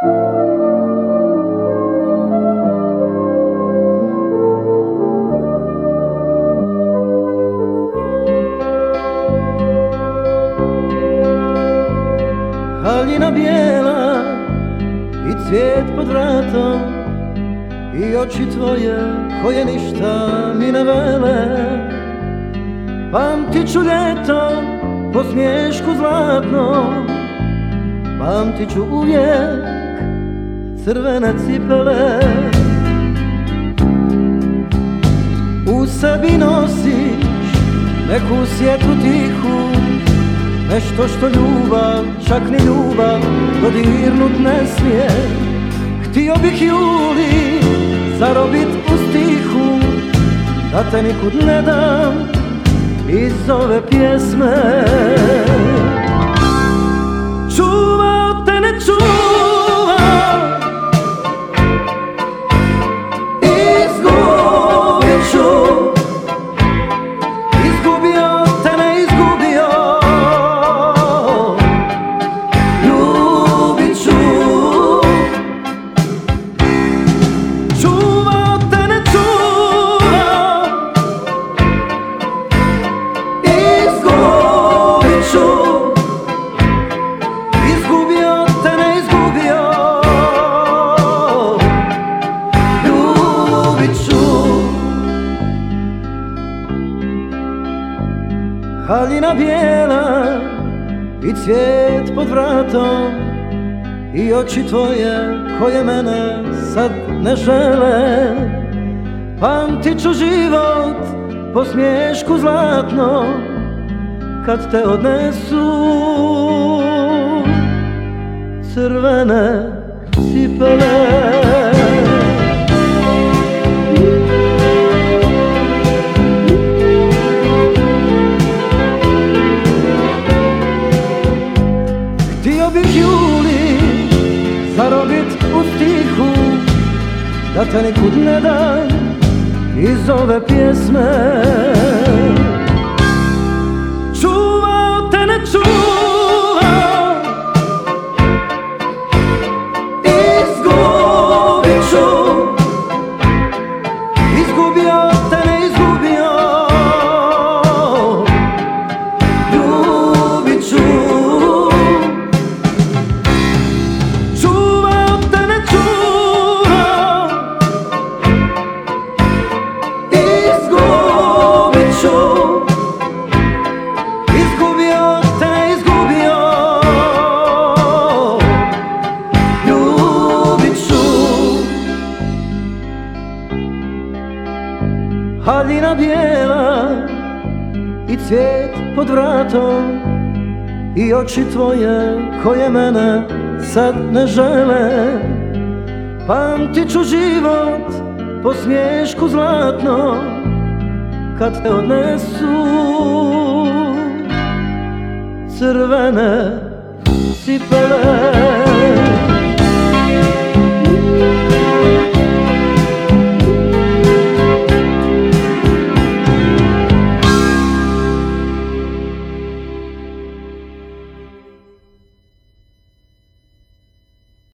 Haljina bijela i cvijet pod vratom i oči tvoje koje ništa mi ne vele. Pamtit ću ljeto po smješku zlatnom, pamtit ću uvijek crvene cipele. U sebi nosiš neku sjetu tihu, nešto što ljubav, čak ni ljubav, dodirnut ne smije. Htio bih Juli zarobit u stihu, da te nikud ne dam iz ove pjesme. Čuvao te ne čuvao, izgubit ću. Izgubio te ne izgubio, ljubit ću. Čuvao te ne čuvao, izgubit ću. Izgubio te ne izgubio, ljubit ću. Haljina bijela i cvijet pod vratom i oči tvoje koje mene sad ne žele. Pamtit ću život po smješku zlatnom kad te odnesu crvene cipele. Htio bih Juli zarobit u stihu, da te nikud ne dam iz ove pjesme. Čuvao te ne čuvao, izgubit ću. Izgubio te ne izgubio, ljubit ću. Čuvao te ne čuvao, izgubit ću. Izgubio te ne izgubio, ljubit ću. Haljina bijela i cvijet pod vratom i oči tvoje koje mene sad ne žele. Pamtit ću život po smješku zlatnom kad te odnesu crvene cipele.